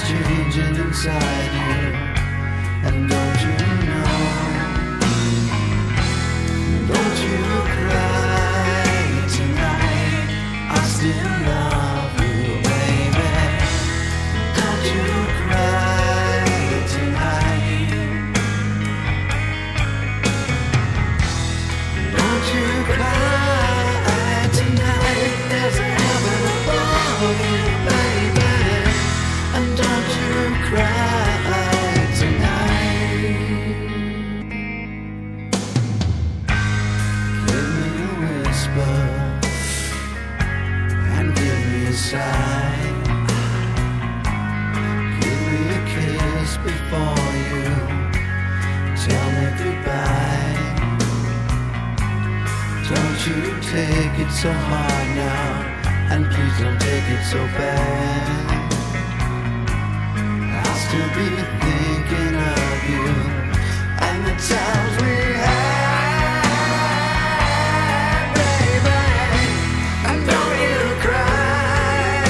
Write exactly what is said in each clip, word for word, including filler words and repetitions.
changing inside you. And don't you know, don't you cry tonight, I still love you, baby. Don't you cry tonight. Don't you cry tonight, there's a heaven above you, baby. And don't you cry tonight. Give me a whisper and give me a sigh. Give me a kiss before you tell me goodbye. Don't you take it so hard now, and please don't take it so bad. I'll still be thinking of you and the times we had, baby. And don't you cry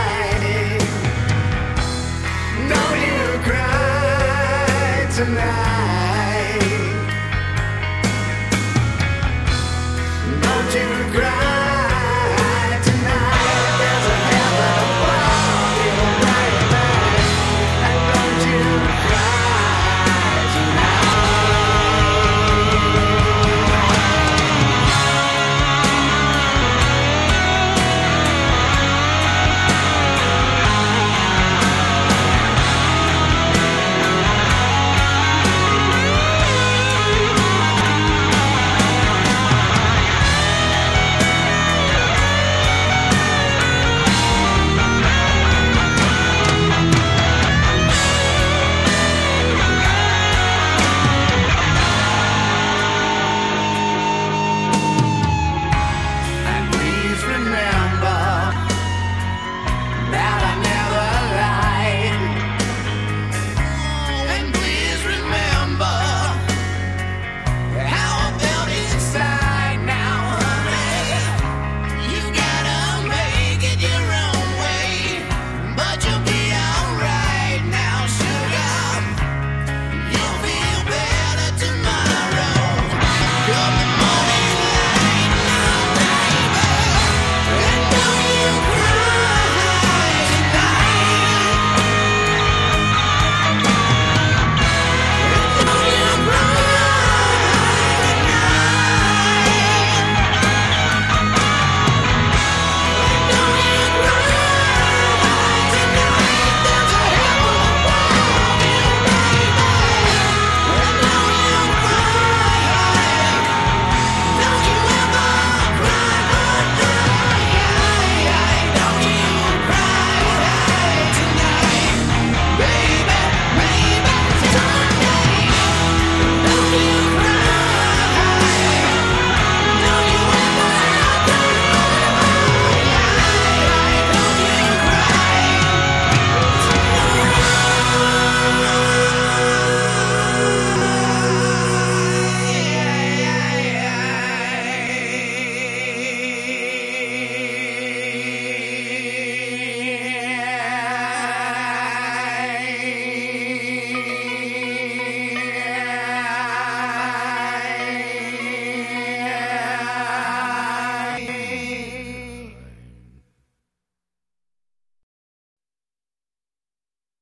tonight. Don't you cry tonight.